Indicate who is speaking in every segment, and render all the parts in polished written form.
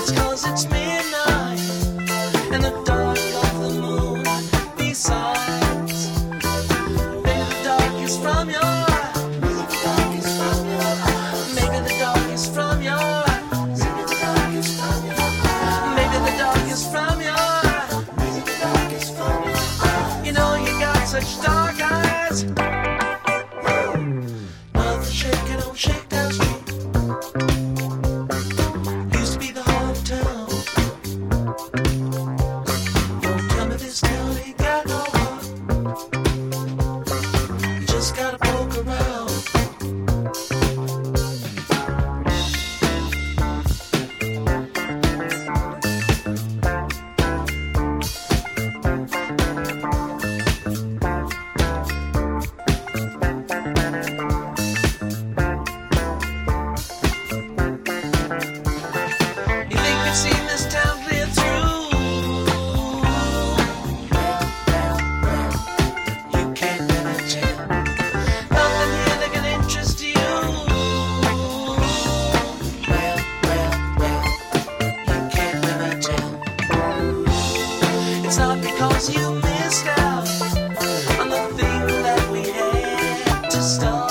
Speaker 1: It's 'cause it's midnight and the dark of the moon. Besides, maybe the dark is from your eyes. Maybe the dark is from your eyes. Maybe the dark is from your eyes. Maybe the dark is from your eyes. Maybe the dark is from your eyes. Maybe the dark is from your eyes. You know you got such dark eyes. Nothing shaking, don't shake that street. Used to be the heart of town. Don't tell me this town ain't got no heart. You just gotta poke around. You think you've seen this town clear through? You can't never tell. Nothing here that can interest you. You can't never tell. It's not because you missed out on the thing that we had to start.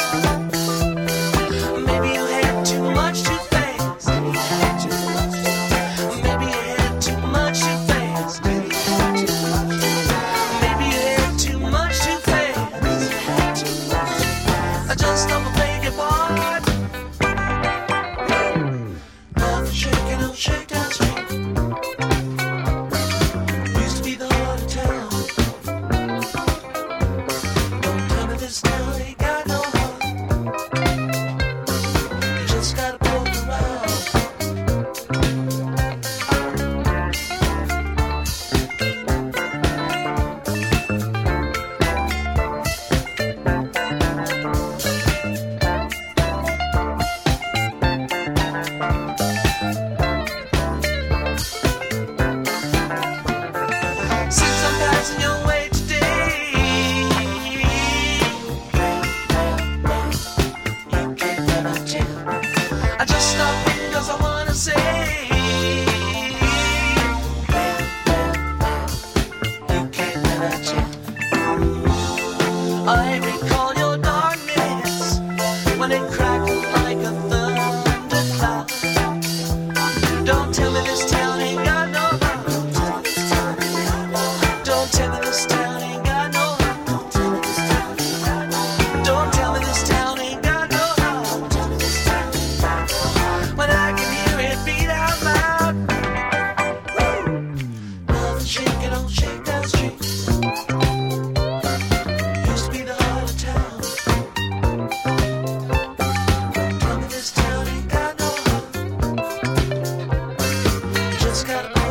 Speaker 1: Maybe you had too much too fast. Maybe you had too much. Maybe you had too much too fast. Maybe you had too much. Maybe you had too much too fast. Maybe you had too much. I just don't beg your pardon. Nothing shaking, don't shake that street. Used to be the heart of town. Don't tell me this town ain't got no heart. You just gotta poke around. Since I'm passing your way today, you can't never tell. I just stopped in 'cause I wanna say, you can't never tell. I recall your darkness when it crackled like a thundercloud. Don't tell me this town ain't got no heart. Don't tell me this town ain't got no heart. Don't tell me this town ain't got no heart. When I can hear it beat out loud. Nothing shaking, don't shake that street. Used to be the heart of town. Tell me this town ain't got no heart. You just gotta